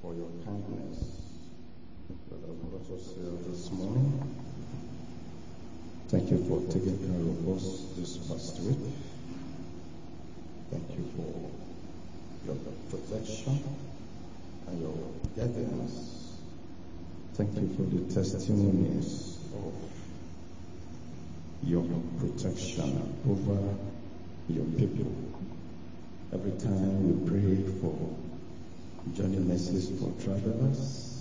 for your kindness that has brought us here this morning. Thank you for taking care of us this past week. Thank you for your protection and your guidance. Thank you for the testimonies of your protection over your people. Every time we pray for journey mercies for travelers,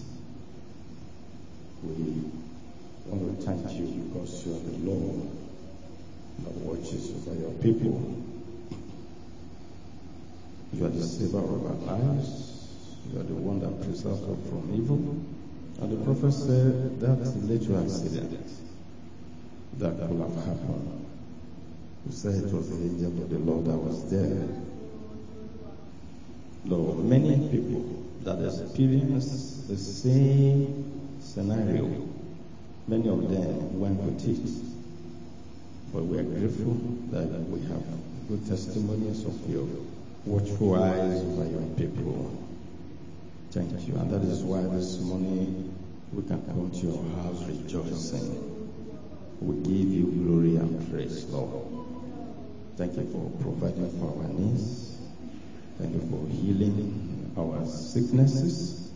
we want to thank you because you are the Lord that watches over your people. You are the saver of our lives. You are the one that preserves us from evil. And the prophet said that little accident that could have happened. He said it was the angel of the Lord that was there. Lord, many people that experience the same scenario, many of them went with it. But we are grateful that we have good testimonies of your watchful eyes over your people. Thank you. And that is why this morning we can come to your house rejoicing. We give you glory and praise, Lord. Thank you for providing for our needs. Thank you for healing our sicknesses.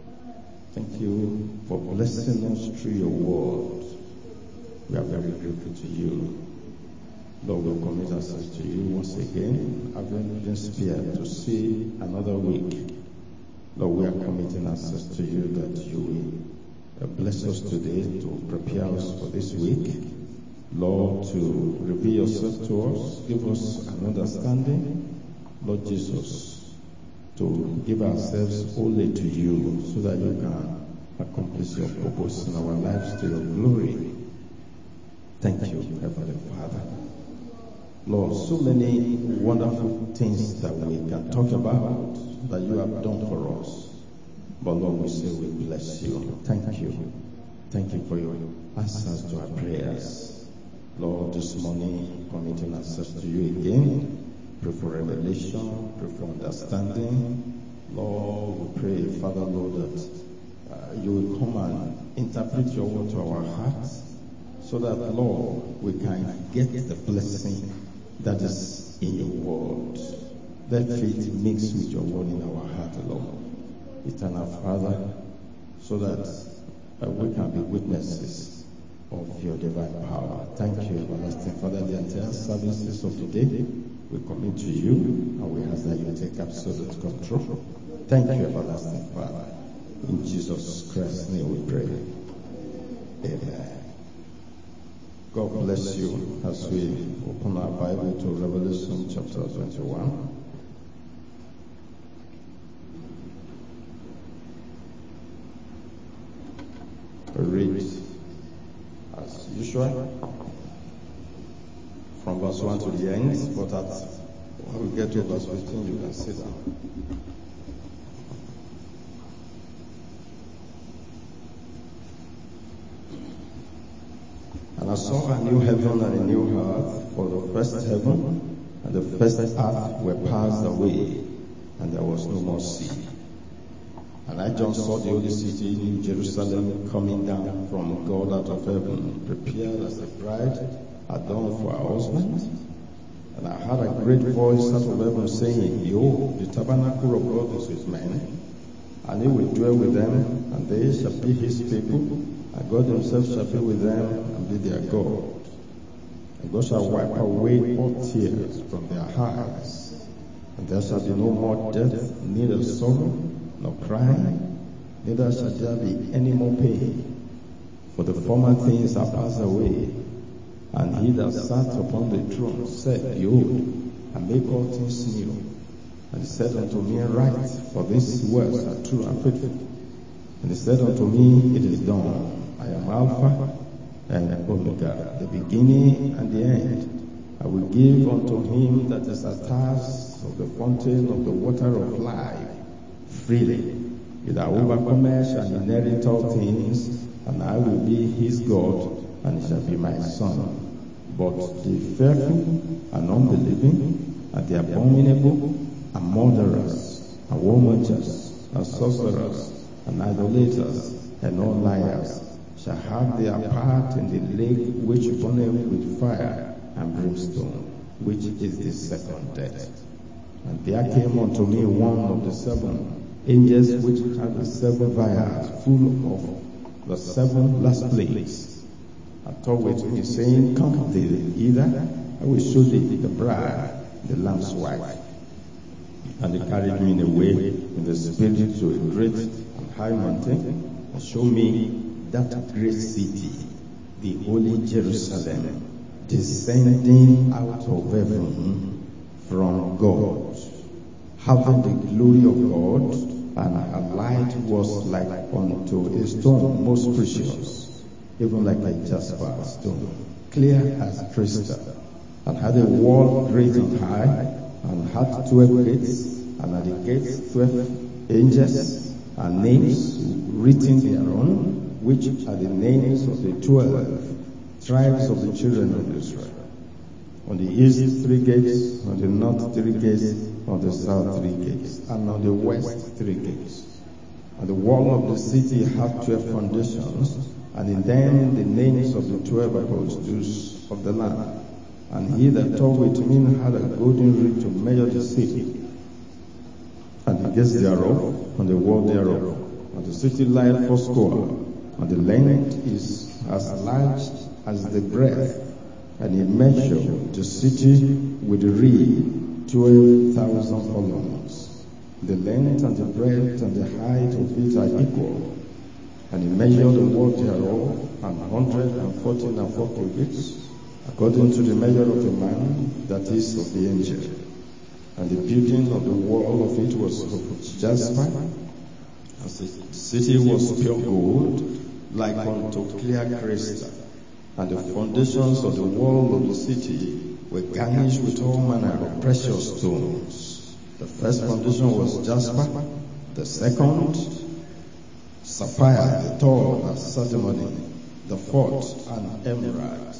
Thank you for blessing us through your word. We are very grateful to you. Lord, we commit ourselves to you once again, having been spared to see another week. Lord, we are committing ourselves to you that you will bless us today to prepare us for this week. Lord, to reveal yourself to us, give us an understanding. Lord Jesus, to give ourselves wholly to you so that you can accomplish your purpose in our lives to your glory. Thank you, Heavenly Father. Lord, so many wonderful things that we can talk about that you have done for us. But Lord, we say we bless you. Thank you. Thank you for your answers to our prayers. Lord, this morning, committing ourselves to you again. Pray for revelation, pray for understanding. Lord, we pray, Father, Lord, that you will come and interpret your word to our hearts so that, Lord, we can get the blessing that is in your word. Let faith mix with your word in our heart, Lord. Eternal Father, so that we can be witnesses of your divine power. Thank you, everlasting Father. The entire services of today we commit to you, and we ask that you take absolute control. Thank you, everlasting Father. In Jesus Christ's name we pray. Amen. God bless you as we open our Bible to Revelation chapter 21. Read as usual from verse 1 to the end, but when we get to verse 15, you can sit down. And I saw a new heaven and a new earth, for the first heaven and the first earth were passed away, and there was no more sea. And I, John, saw the holy city, New Jerusalem, coming down from God out of heaven, prepared as a bride adorned for her husband. And I heard a great voice out of heaven saying, Behold, the tabernacle of God is with men, and he will dwell with them, and they shall be his people, and God himself shall be with them, and be their God. And God shall wipe away all tears from their eyes, and there shall be no more death, neither sorrow, nor crying, neither shall there be any more pain, for the former things are passed away. And he that sat upon the throne said, Behold, I make all things new. And he said unto me, Write, for these words are true and faithful. And he said unto me, It is done. I am Alpha and Omega, the beginning and the end. I will give unto him that is athirst of the fountain of the water of life freely. He that overcometh shall inherit all things, and I will be his God, and he shall be my son. But the fearful and unbelieving, and the abominable, and murderers, and warmongers, and sorcerers, and idolaters, and all liars, shall have their part in the lake which burneth with fire and brimstone, which is the second death. And there came unto me one of the 7 angels which had the 7 vials full of the 7 last plagues, and talked with me, saying, Come hither, I will show thee the bride, the Lamb's wife. And he carried me away in the spirit to a great and high mountain, and showed me that great city, the holy Jerusalem, descending out of heaven from God, having the glory of God, and her light was like unto a stone most precious, even like a jasper stone, clear as crystal, and had a wall great and high, and had 12 gates, and at the gates 12 angels, and names written thereon, which are the names of the 12 tribes of the children of Israel. On the east 3 gates, on the north 3 gates, on the south 3 gates, and on the west 3 gates. And the wall of the city had 12 foundations, and in them the names of the 12 apostles of the Lamb. And he that talked with me had a golden reed to measure the city, and the gates thereof, and the wall thereof. And the city lieth 80, and the length is as large as the breadth. And he measured the city with a reed 12,000 furlongs. The length and the breadth and the height of it are equal. And he measured the wall thereof 144 cubits, according to the measure of a man, that is of the angel. And the building of the wall of it was of jasper, and the city was pure gold, like unto clear crystal. And the foundations of the wall of the city were garnished with all manner of precious stones. The first foundation was jasper, the second sapphire, the third sardius, the fourth an emerald,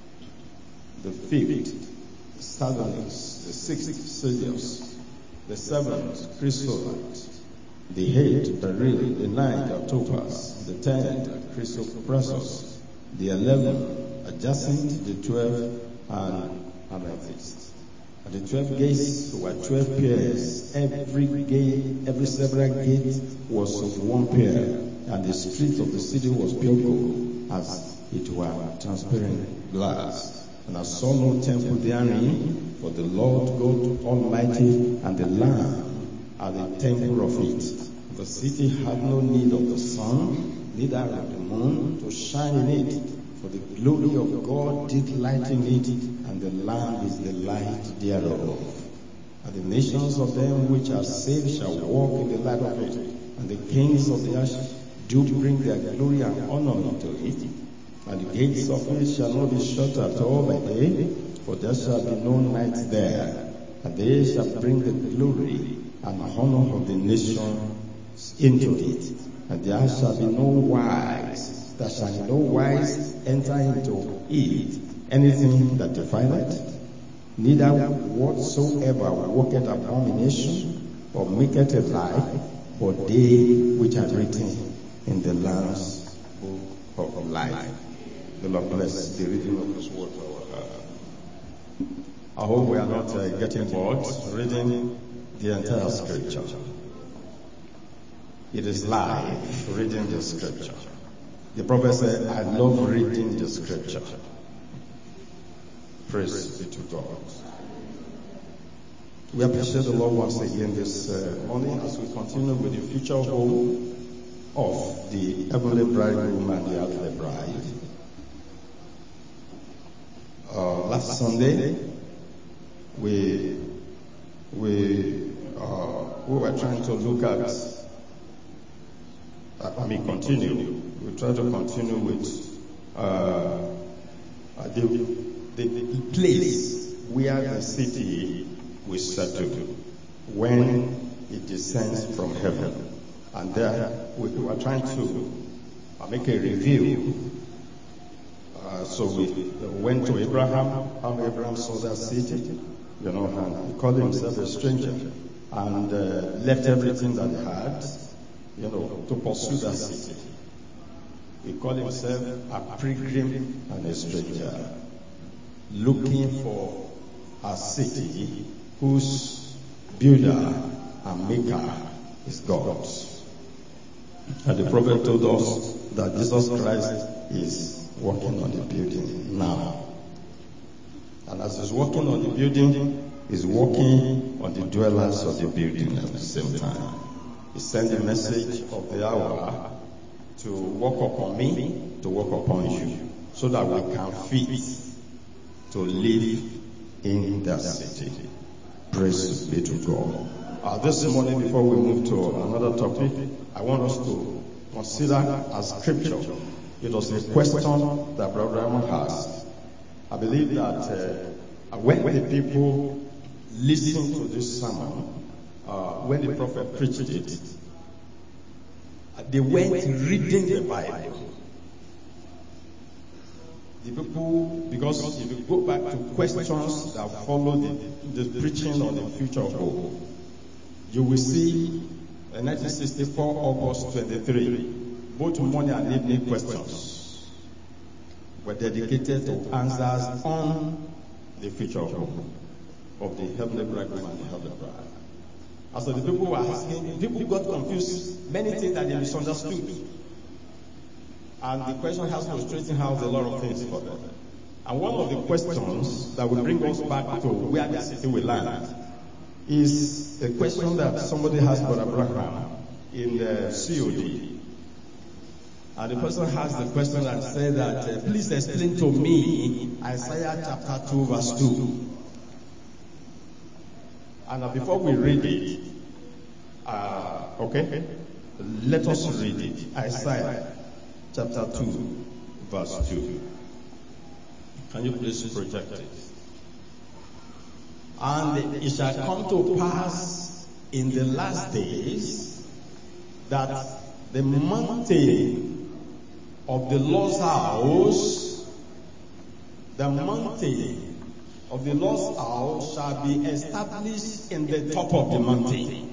the fifth sardonyx, the sixth sardius, the seventh chrysolite, the eighth beryl, the ninth topaz, the 10th chrysoprasus, the 11th jacinth, the 12th and amethyst. And the 12 gates were 12 pairs. Every gate, every several gate was of 1 pair, and the street of the city was pure gold, as it were transparent glass. And I saw no temple therein, for the Lord God Almighty and the Lamb are the temple of it. The city had no need of the sun, neither of the moon, to shine in it, for the glory of God did lighten it, and the Lamb is the light thereof. And the nations of them which are saved shall walk in the light of it, and the kings of the earth do bring their glory and honor into it. And the gates of it shall not be shut at all by day, for there shall be no night there. And they shall bring the glory and honor of the nations into it. And there shall be no wise, there shall in no wise enter into it anything that defileth, neither whatsoever worketh abomination, or maketh a lie, but they which are written in the Lamb's book of life. The Lord bless the reading of His word for our heart. I hope we are not getting bored reading the entire scripture. It is live, reading the scripture. The prophet said, I love reading the scripture. Praise be to God. We appreciate the Lord once again this morning as we continue with the future home of the heavenly bridegroom and the earthly bride. Last Sunday, we were trying to look at, continue. We try to continue with the place where the city will settle when it descends from heaven. And there we were trying to make a review. So we went to Abraham, how Abraham saw that city, and he called himself a stranger. and left everything that he had, to pursue that city. He called himself a pilgrim and a stranger, looking for a city whose builder and maker is God. And the prophet told us that Jesus Christ is working on the building now. And as he's working on the building, he's working on the dwellers of the building at the same time. He sent a message of the hour to work upon me, to work upon you, so that we can fit to live in that city. Praise be to God. This morning, before we move to another topic, I want us to consider as scripture. It was a question that Brother Raymond asked. I believe that when the people listened to this sermon, when the prophet preached it, they went reading the Bible. The people, because if you go back to questions that follow the preaching on the future of hope, you will see 1964 August 23, both morning and evening questions were dedicated to answers on the future of hope, of the heavenly bridegroom and the heavenly bride. And so the people were asking, people got confused, many things that they misunderstood. And the question has to straighten out a lot of things for them. And one of the questions that will bring us back to where the city will land is a question that somebody asked Brother Abraham in the COD. And the person has the question and said that, please explain to me Isaiah chapter 2 verse 2. And before we read it, let us read it. Isaiah chapter 2 verse 2. Can you please project it? And it shall come to pass in the last days that the mountain of the Lord's house, shall be established in the top of the mountain.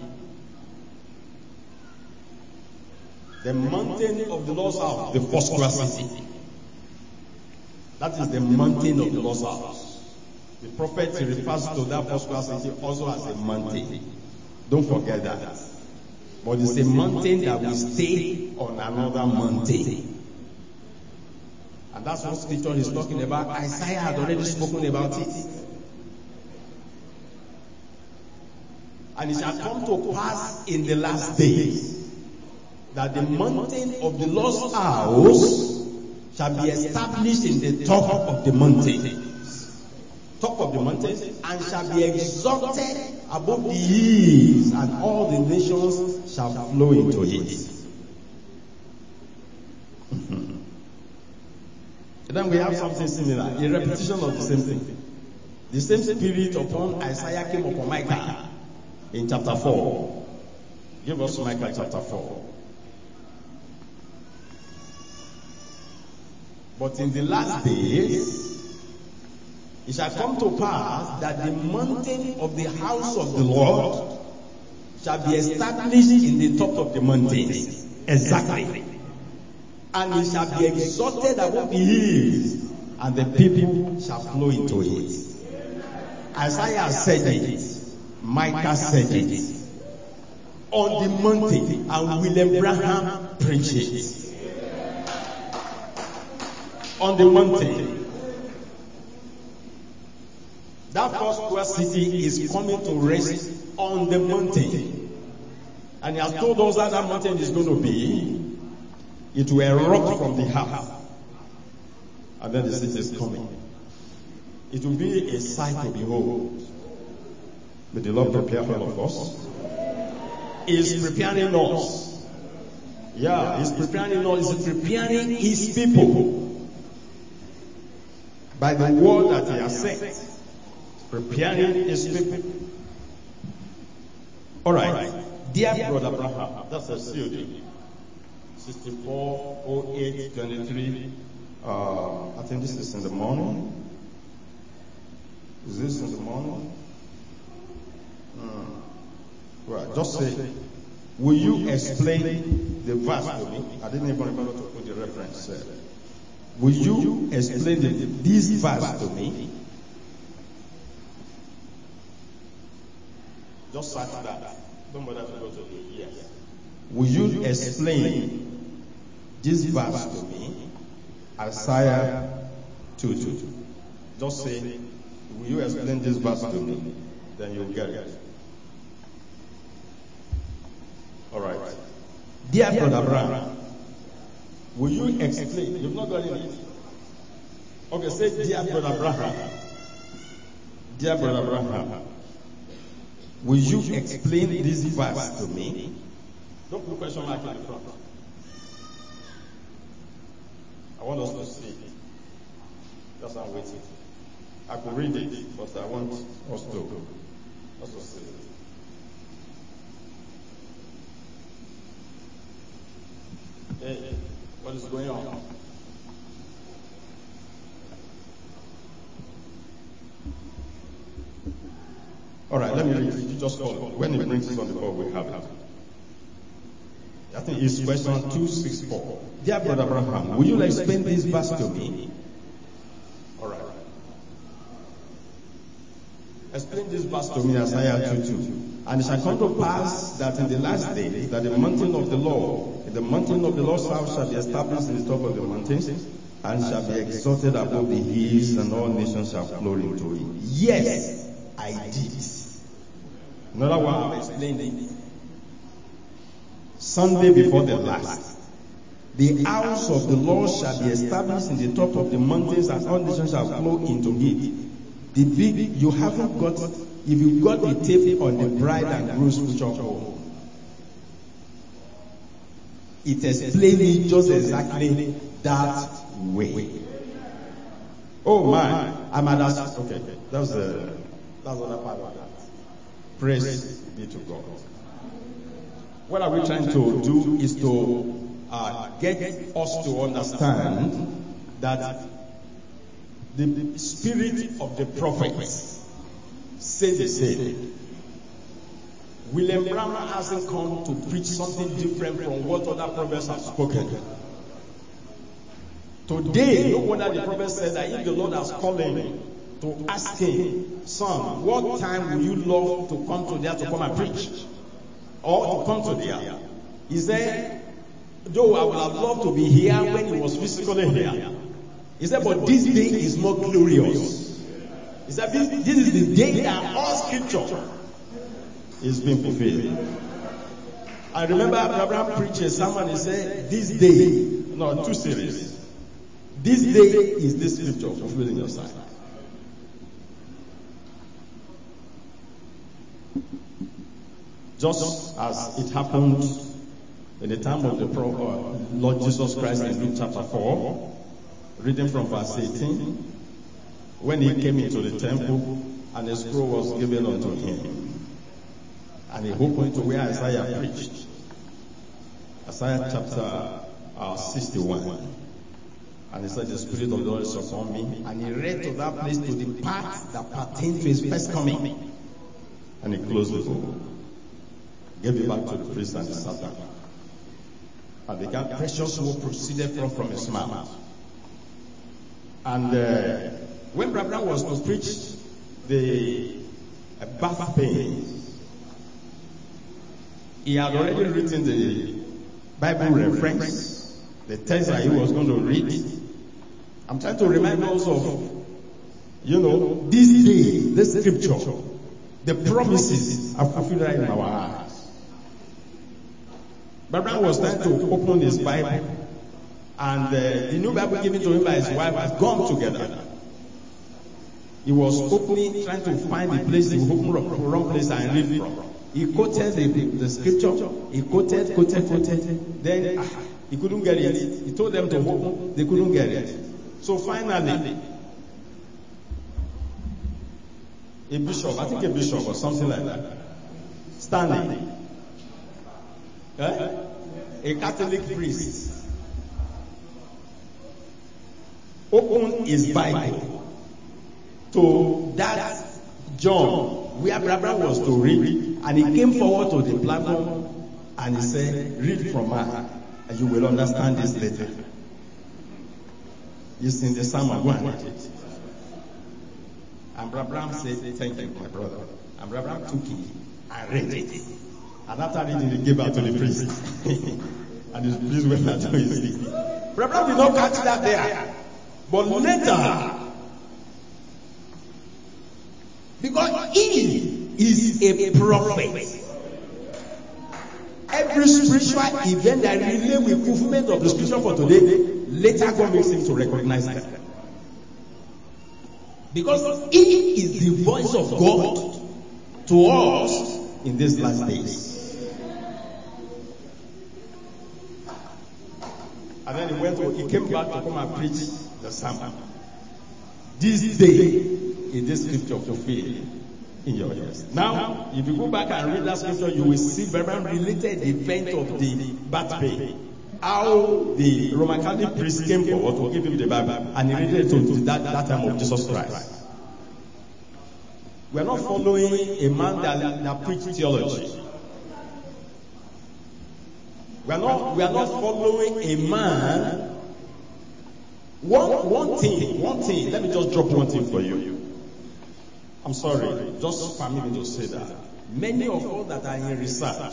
The mountain of the Lord's house, the first class city. That is the mountain of the Lord's house. The prophet refers to that first class city also as a mountain. Don't forget that. But it's a mountain that will stay on another mountain. And that's what scripture is talking about. Isaiah had already spoken about it. And it shall come to pass in the last days that the mountain of the Lord's house shall be established in the top of the mountain. Top of the mountain, and shall be exalted above the hills, and all the nations shall flow into it. Then we have something similar, a repetition of the same thing. The same spirit upon Isaiah came upon Micah in chapter 4. Give us Micah chapter 4. But in the last days, it shall come to pass that the mountain of the house of the Lord shall be established in the top of the mountain. Exactly. And it shall be exalted above the hills, and the people shall flow into it. Isaiah said it. Micah said it. On the mountain, and William Branham preached it. On the mountain. That first class city is coming to rest on the mountain. And he has told us that that mountain is going to be, it will erupt from the heart. And then the city is coming. It will be a sight to behold. May the Lord prepare all of us. He is preparing us. Yeah, He's preparing us. He's preparing His people. By the word that He has sent. Preparing His people. Alright. Dear Brother Abraham, that's a COD. 640823. I think this is in the morning. Is this in the morning? Right, just say, will you explain the verse to me? I didn't even remember to put the reference. Will you explain this verse to me? Just search that. Don't bother to go to the yes. Will you explain this verse to me? Isaiah 2:2. Just say, will you explain this verse to me? Then you'll get it. All right. Dear Brother Abraham, will you explain? You've not got it. Okay, say, Dear Brother Abraham. Dear Brother Abraham, will you explain this verse to me? Don't put question mark in the front. I want us to see it. That's why I'm waiting. I could read it, but I want us to also see it. Hey, what is going on? All right, let me read it. You just call it. When it brings it on the board, we have it. I think it's question 264. Dear Brother Abraham, will you explain this verse to me? All right. Explain this verse to me, Isaiah 2:2. And it shall come to pass that in the last days, that the mountain of the Lord's house shall be established in the top of the mountains, and shall be exalted above the hills, and all nations shall flow into it. Yes, I did. Another one I've explained it. Sunday before the last. The house of the Lord shall be established in the top of the mountains, and all nations shall flow into it. The big, you haven't got, if you got the tape on the bride and groom's future home, it explains it just exactly that way. Oh my, I'm at that. Okay, that's another part of that. Praise be to God. What are we trying to do is to get us to understand that the spirit of the prophets say the same. William Branham hasn't come to preach something different from what other prophets have spoken. Today, no wonder the prophet said that if the Lord has called him to ask him, son, what time will you love to come to there to come and preach? Or to come to there? He said, though I would have loved to be here when he was physically here. He said, but this day is more glorious. He said, this is the day that all scripture is being fulfilled. I remember Abraham preached a sermon, he said, this day, no, 2 series. This day is this scripture fulfilled in your sight. Just as it happened in the time of the Lord Jesus Christ in Luke chapter 4, reading from verse 18, when he came into the temple and a scroll was given unto him, and he opened to where Isaiah preached. Isaiah chapter 61. And he said, the Spirit of the Lord is upon me. And he read to that place to the part that pertained to his first coming. And he closed the book. Gave it back to the priest and he sat down. And the precious word proceeded from his mouth. And when Branham was to preach the back pain, he had already written the Bible reference, the text that he was going to read. I'm trying to remind us of, this day, this scripture, the promises are fulfilled right in our hearts. Branham was trying to open his Bible, and the new Bible given to him by his wife has gone together. He was opening, trying to find the place, he opened the wrong place and read from. He quoted the scripture, he quoted, then he couldn't get it. He told them to open, they couldn't get it. So finally, a bishop, I think a bishop or something like that, standing, a Catholic priest, opened his Bible to that John where Abraham was to read, And he came forward to the platform and he said, read from her, and you will understand this later. It's in the sermon. Go and read it. And Abraham said, thank you, my brother. And Abraham took it and read it. And after reading, he gave out to the priest. And the priest went out to his feet. Abraham did not catch that there. But later, because he is a prophet, every spiritual event that relate with fulfillment of the scripture for today, later God makes him to recognize that. Because he is the voice of God to us in these last days. And then he came back to come and preach the sermon. This day is this scripture fulfilled in your ears. Now, if you go back and read that scripture, you will see very related event of the birthday. How the Roman Catholic priest came forward to give him the Bible, and he read it to that time of Jesus Christ. We are not following a man that preached theology. We are not following a man. One thing. Let me just drop one thing for you. I'm sorry, just permit me to say that. Many of us that are in research,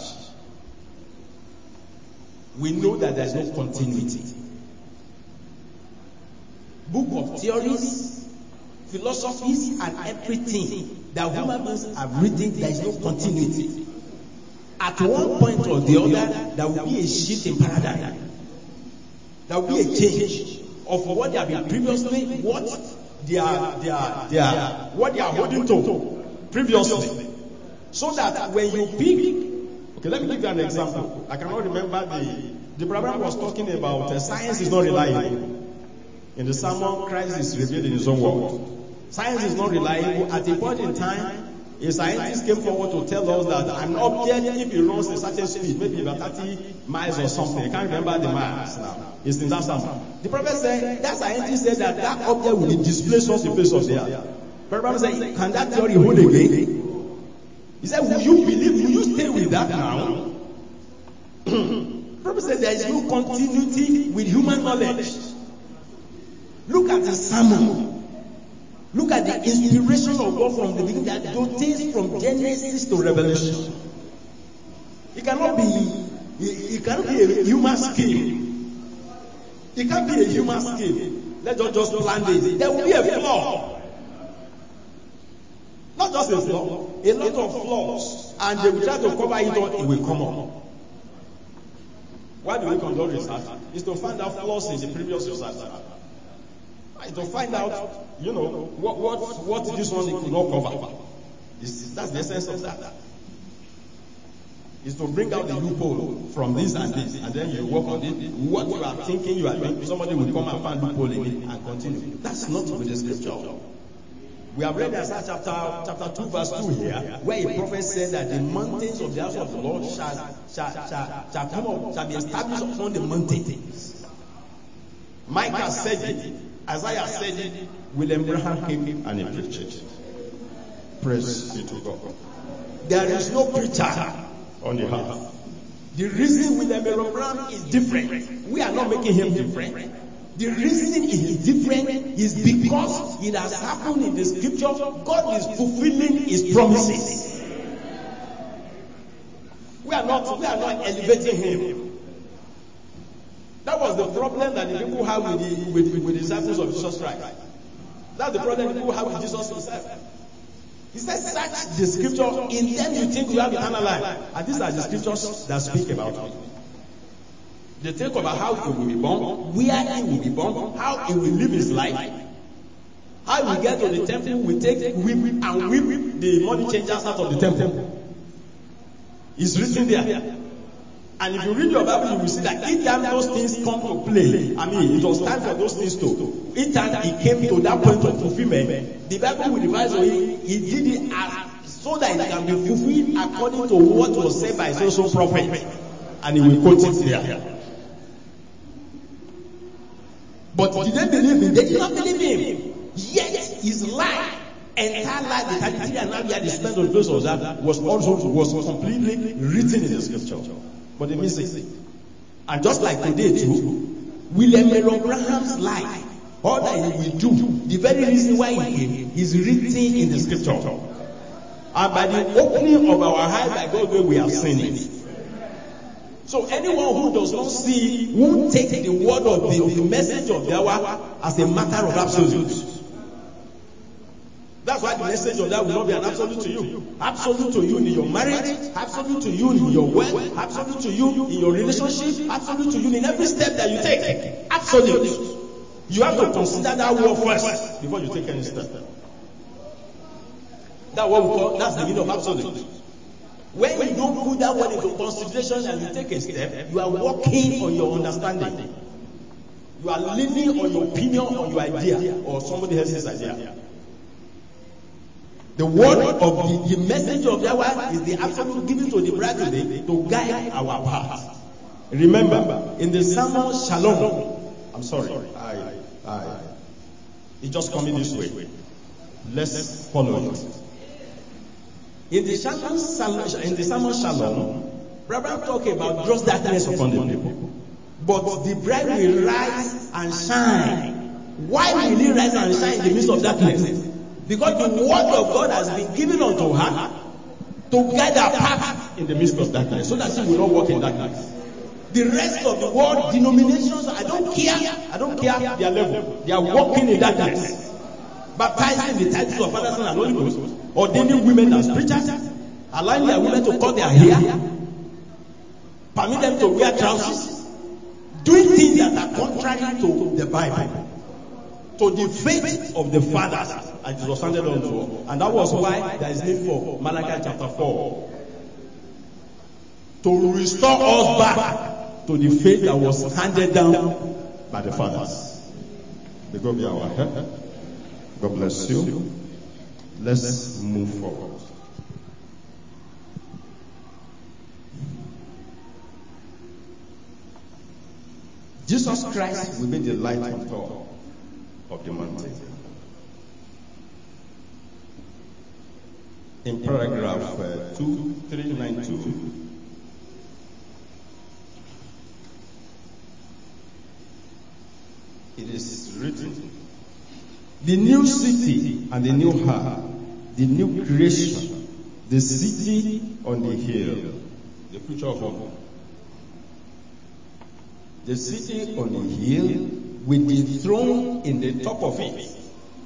we know that there is no continuity. Book of theories, philosophies, and everything that human beings have written, there is no continuity. At one point or the other, there will be a shift in paradigm. There will be a change of what they have been previously, what they are holding to previously. So that when you pick, okay, let me give you an example. I cannot remember the program was talking about science is not reliable. In the sermon, Christ is revealed in his own word. Science is not reliable. At a point in time, a scientist came forward to tell us that an object, if it runs a certain speed, maybe about 30 miles or something, I can't remember the miles now. It's in that sermon. The prophet said, that scientist said that object will be displaced off the face of the earth. The prophet said, can that theory hold again? He said, will you stay with that now? The prophet said, there is no continuity with human knowledge. Look at the sermon. Look at the inspiration of God from the beginning that dotates from Genesis to Revelation. It cannot be a human scheme. It can't be a human scheme. Let's just plan this. There will be a flaw. Not just a flaw, a lot of flaws. And they will try to cover it up, it will come up. Why do we conduct research? It's to find out flaws in the previous research. To find out, what this one could not cover. That's the essence of that. Is to bring out the loophole from this and this, and then you work on it. What you are thinking, somebody will come and find loophole in it and continue. That's not with the scripture. We have read Isaiah chapter 2 verse 2 here, where a prophet said that the mountains of the house of the Lord shall come up, shall be established upon the mountains. Micah said it. Isaiah said it. William Branham came and he preached it. Praise be to God. There is no preacher on the earth. The reason William Branham is different, we are not making him different. The reason he is different is because it has happened in the scripture. God is fulfilling his promises. We are not elevating him. That was the problem that the people have with the disciples of Jesus Christ. That's the problem the people have with Jesus himself. He said, search the scripture, in them you think you have eternal life. And these are the scriptures that speak about it. They talk about how he will be born, where he will be born, how he will live his life, how he will get to the temple, we take whip the money changers out of the temple. It's written there. And if you read your Bible, you will see that each time those things come to play, it was time for those things to. Each time he came to that point of fulfillment, the Bible will revise on it. He did it so that it can be fulfilled according to what was said by social prophet. And he will quote it there. But did they believe him? They did not believe him. Yet his life entire life, the 33 and a half years they spent on the face of that was completely written in the scripture. But they miss it. And just like today too, William Marion Branham's life, all that he will do, the very reason why he came is written in the scripture. And by the opening of our eyes by God's way, we have seen it. So anyone who does not see, who take the word of the message of the hour as a matter of absolute. That's why the message of that will not be an absolute to you. Absolute to you in your marriage, absolute to you in your work, absolute to you in your relationship, absolute to you in every step that you take. Absolute. You have to consider that word first before you take any step. That's what we call, that's the meaning of absolute. When you don't put that word into consideration and you take a step, you are walking on your understanding. You are living on your opinion, on your idea, or somebody else's idea. The word of the message of Yahweh is the absolute given to the bride today to guide our path. Remember, in the sermon Shalom, I'm sorry, it's just coming this way. Let's follow it. In the sermon Shalom, Brother talk about gross darkness upon the people. But the bride will rise and shine. Why will he rise and shine in the midst of darkness? Because the word of God has been given unto her to guide her path in the midst of darkness, so that she will not walk in darkness. The rest of the world, denominations, I don't care their level. They are walking in darkness. Baptizing the titles of Father, Son, and Holy Ghost, ordaining women as preachers, allowing their women to cut their hair, permit them to wear trousers, doing things that are contrary to the Bible, to the faith of the fathers, as it was handed on to. And that was why there is need for Malachi chapter 4. To restore us back to the faith that was handed down by the fathers. May God be our help. God bless you. Let's move forward. Jesus Christ will be the light on top of the mountain. In paragraph 2392, it is written, the new city and the new heart, the new creation, the city on the hill, the future of home. The city on the hill with the throne in the top of it.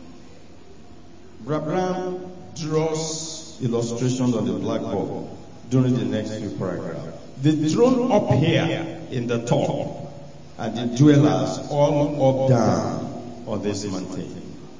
Abraham draws illustrations on the blackboard during the next few paragraphs. The throne up here in the top, and the dwellers all up down on this mountain.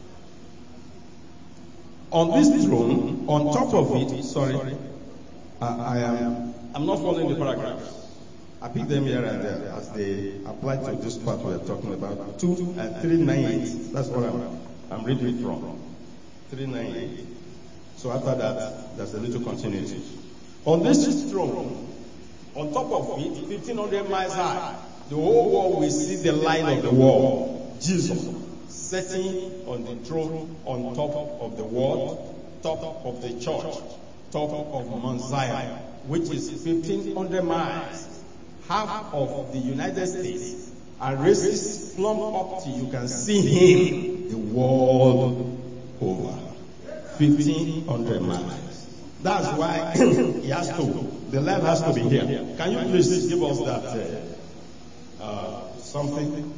On this throne, on top of it, I'm not following the paragraphs. I pick them here and there as they apply to this part we are talking about. 2 and 398. That's what I'm reading from. 398. So after that, there's a little continuity. On this throne, on top of it, 1,500 miles high, the whole world will see the light of the world. Jesus sitting on the throne on top of the world, top of the church, top of Mount Zion, which is 1,500 miles. Half of the United States, and races plumb up till you can see him the world over. 1,500 miles. That's why he has to, the light has to be here. Can you please give us that something?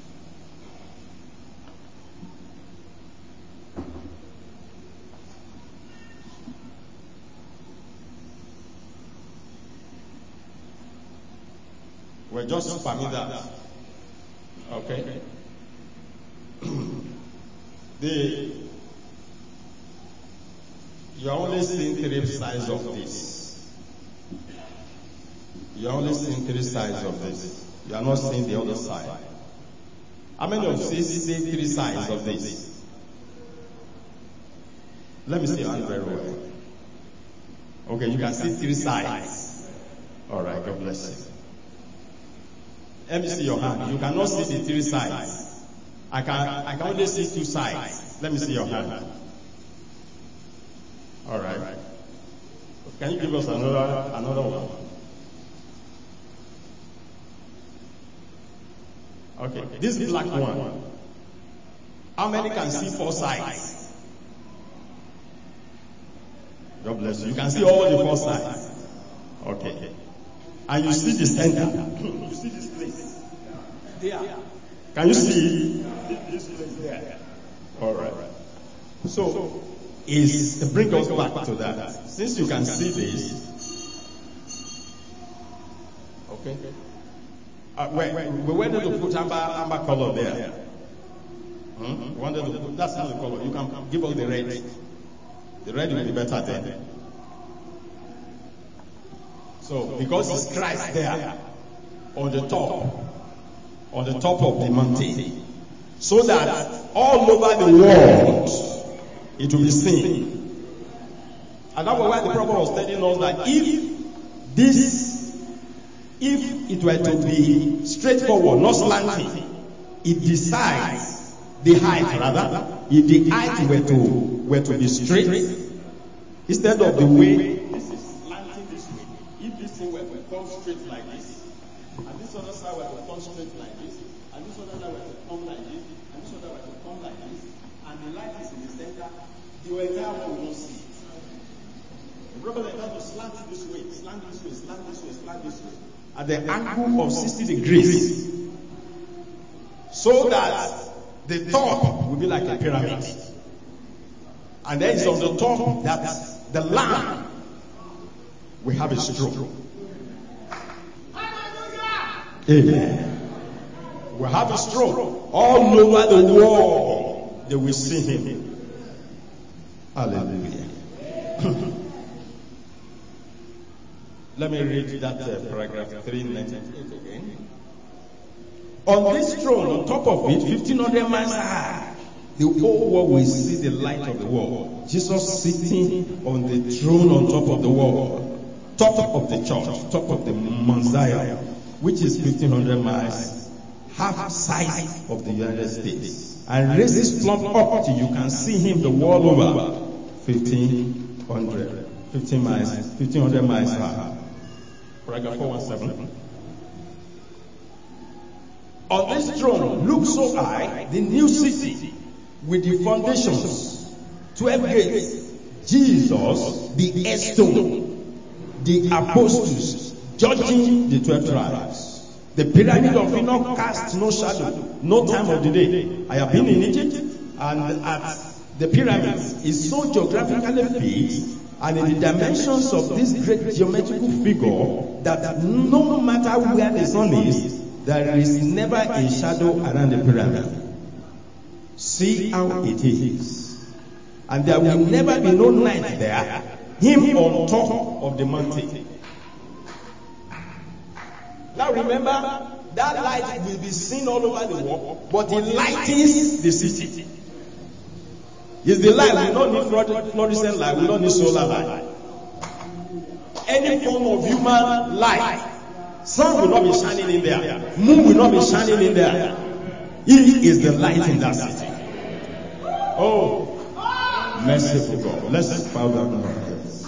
We're just permit that. Okay. You're only seeing 3 sides of this. You're only seeing 3 sides of this. You are not seeing the other side. How many of you see 3 sides of this? Let me see your hand very well. Okay, you can see 3 sides. Alright, God bless you. Let me see your hand. You cannot see the 3 sides. I can only see 2 sides. Let me see your hand. All right. Can you give us another one? Okay. This black one. How many can see four sides? God bless you. You can see all the four sides. Okay. And you see the center. You see this place. There. Can you see this place there? All right. So, bring us back to that. Since you can see this, okay. We wanted to put amber color there. We wanted to put, that's not the color. You can give us the red. The red will be better then. So, because it's Christ there on the top of the mountain, so that all over the world it will be seen. And that was why the prophet was telling us that if it were to be straightforward, not slanting, it decides the height rather. If the height were to be straight, instead of the way this is slanting this way, if this thing were to come straight like this, and this other side were to come straight like this, and this other side were to come like this, and this other were to come like this, and the light is in the center, the entire world will not see it. The prophet is going to slant this way, slant this way, slant this way, slant this way, at the angle of 60 degrees, so that the top will be like a pyramid. And then it's on the top that the Lamb will have a stroke. Amen. Will have a stroke. All over the world, they will see him. Hallelujah. Let me read that paragraph 398 again. On this throne, on top of it, 1,500 miles high, the whole world will see the light of the world. Jesus sitting on the throne on top of the world, top of the church, top of the Mount Zion, which is 1,500 miles, half size of the United States. And raise this plump up till you can see him the world over 1,500 miles high. Paragraph 417. On this throne, look so high, the new city with the foundations, 12 gates, Jesus, the headstone, the apostles, judging the 12 tribes. The pyramid of Enoch casts no shadow, no time of the day. I have been in Egypt, and at the pyramids is so geographically fixed, and in the dimensions of this great geometrical figure, that no matter where the sun is, there is never a shadow around the pyramid. See how it is. And there will never be no night there. Him on top of the mountain. Now remember, that light will be seen all over the world, but it lightens the city. It's the light. We don't need fluorescent light. We don't need solar light. Any form of human light. Sun will not be shining in there. Moon will not be shining in there. He is the light in that city. Oh, merciful God. Let's bow down our heads.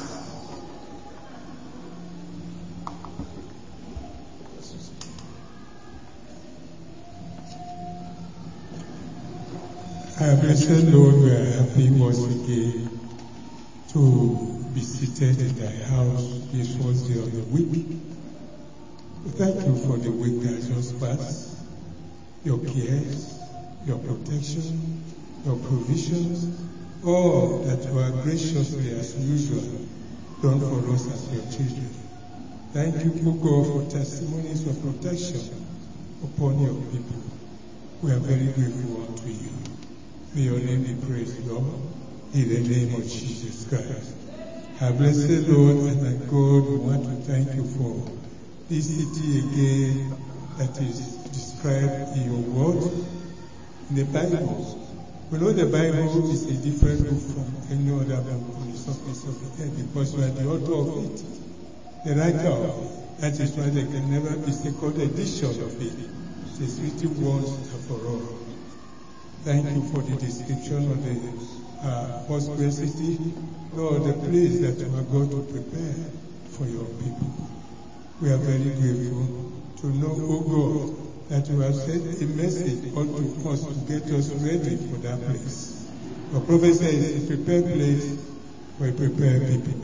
Blessed Lord, we are happy once again to be seated in thy house this first day of the week. Thank you for the week that just passed, your cares, your protection, your provisions, all that you are graciously as usual done for us as your children. Thank you, O God, for testimonies of protection upon your people. We are very grateful unto you. May your name be praised, Lord, in the name of Jesus Christ. Our blessed Lord and my God, we want to thank you for this city again that is described in your word, in the Bible. We know the Bible is a different book from any other book on the surface of the earth because you are the author of it, the writer of it. That is why there can never be second edition of it. It's written once and for all. Thank you for the description of the Foursquare City. Lord, the place that you are going to prepare for your people. We are very grateful to know, O God, that you have sent a message unto us to get us ready for that place. Your prophet says, a prepared place for a prepared people.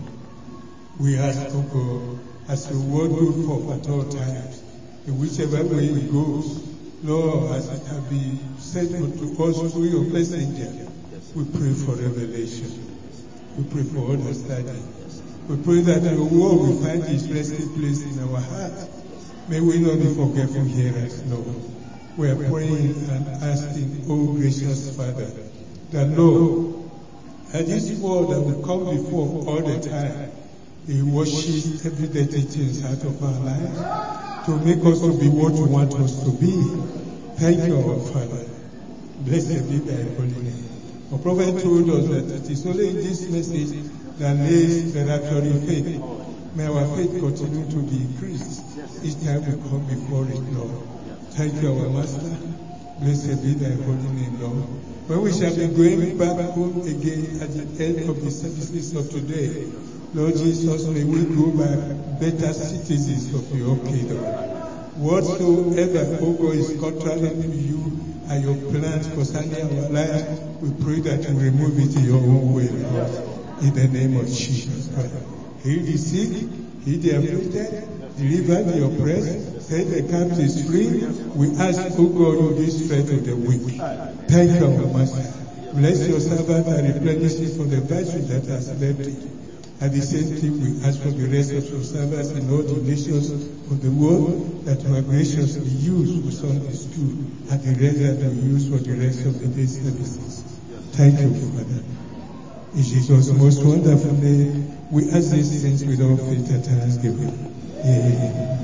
We ask, O God, as your word goes forth at all times, in whichever way it goes, Lord, as it has been said unto us through your messenger, we pray for revelation. We pray for understanding. We pray that your word will find its resting place in our hearts. May we not be forgetful hearers, Lord. We are praying and asking, O gracious Father, that Lord, that this word that will come before all the time, it washes every dirty things out of our lives to make us to be what you want us to be. Thank you, our Father. Blessed be thy holy name. The prophet told us that it is only in this message that lays the rapturing faith. May our faith continue to be increased each time we come before it, Lord. Thank you, our Master. Blessed be thy holy name, Lord. When we shall be going back home again at the end of the services of today, Lord Jesus, may we go back better citizens of your kingdom. Whatsoever, O God, is contrary to you and your plans concerning our life, we pray that you remove it in your own way, Lord. In the name of Jesus Christ. Heal the sick, heal the afflicted, deliver the oppressed, set the captives free. We ask, O God, of this threat of the weak. Thank you, our Master. Bless your servant and replenish it for the virtue that has left it. At the same time, we ask for the rest of your servants in all the nations of the world that you have graciously used for Sunday school and the rest that you use for the rest of the day services. Thank you, Father. In Jesus' most wonderful name, we ask these things with all faith and thanksgiving. Amen.